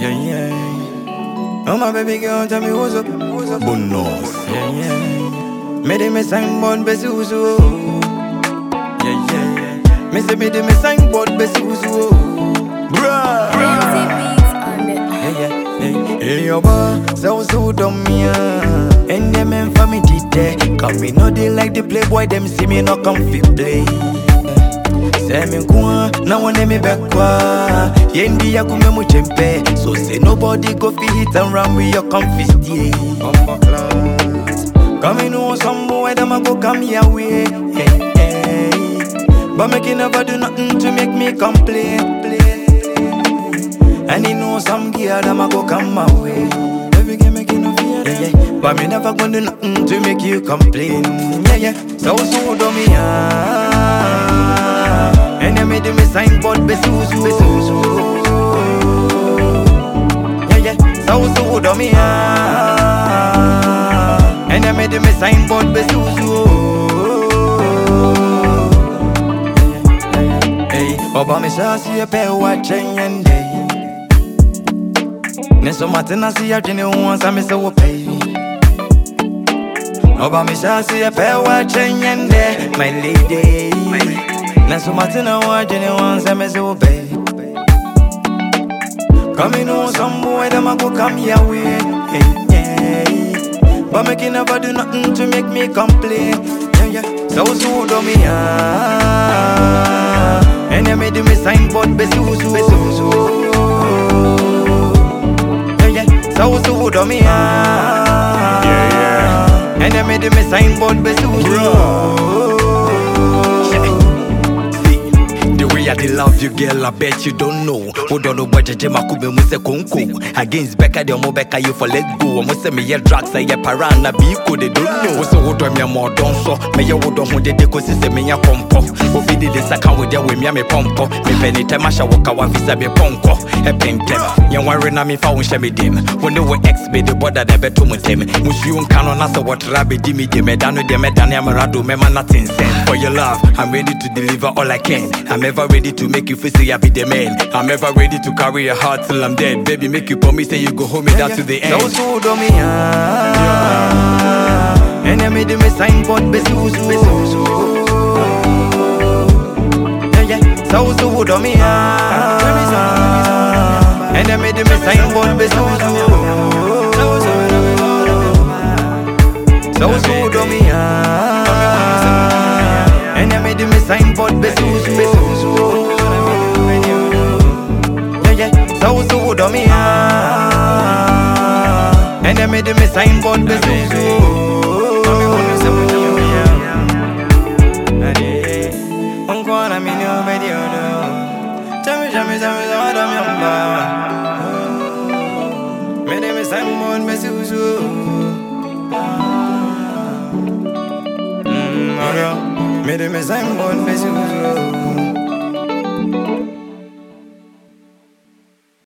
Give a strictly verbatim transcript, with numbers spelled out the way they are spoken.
Yeah, yeah. Oh, my baby girl, tell me what's up. What's up? Bonus. Yeah, yeah. Me de me signboard besi uzu. Yeah, yeah, yeah. Me say me de me signboard besi uzu. Bruh. Yeah, yeah, yeah. Hey, yo, boy, so so dumb, yeah. And them men for me did that. Cause me know they like the playboy, them see me no come fit play. Say me kwa, na one me back kwa. Yendi ya kume mu chempe. So say nobody go fi hit and run with your comfy stay. Bumper class. Come in know some boy them a go come your way. Hey, hey. But make you never do nothing to make me complain. And you know some girl them a go come my way. Baby girl make you no fear them. Yeah, yeah. But me never gonna do nothing to make you complain. Yeah, yeah. So so do me ah. And you made me signboard besi uzu. Yeah, yeah. So so do me ah. And you made me signboard besi uzu. Hey, Oba me say see a pair watching and day. Neso matina si ya chini uwansa mi se wo pay. Oba mi sha si ya pe wa chenyende, my lady. Neso matina wa chini uwansa mi se wo pay. Come in on some boy them a go come your way. Hey, hey. But make you never do nothing to make me complain. Yeah, yeah. So so do me ah. And you made me signboard besi uzu. So so do me ah. Yeah, yeah. And you made me signboard besi uzu. The way I dey love you, girl, I bet you don't know. Who don't know what Jeje Makube mu se konko. Against Becca, the omo Becca you for let go. Omo se me ye drugs, I ye parana biko they don't know. So who do me more don't so. Me ye who don't de de kosi se me ya kompo. Obi di de saka with ya we me me pompo. Me penny tema sha waka wa visa be ponko. E pentem. Yan worry na me fa won she me dim. When they were ex be the border de beto mu tem. Musu un kano na se what rabbit di me de me dano de me dano amarado me man nothing sense. For your love, I'm ready to deliver all I can. I'm ever ready to make you feel say I be the man. I'm ever ready to carry your heart till I'm dead. Baby, make you promise say you go hold me down to the end. So so do me ah. And you made me signboard besi uzu. Yeah, yeah. So so do me ah. And you made me signboard besi uzu. So so do me ah. And you made me signboard besi uzu. Yeah, yeah. So so do me ah. And you made me signboard besi uzu. Unkwana mi no video do. Tell me, tell me, tell me, tell me, tell me, made me signboard besi uzu. Mmm, made me signboard besi uzu.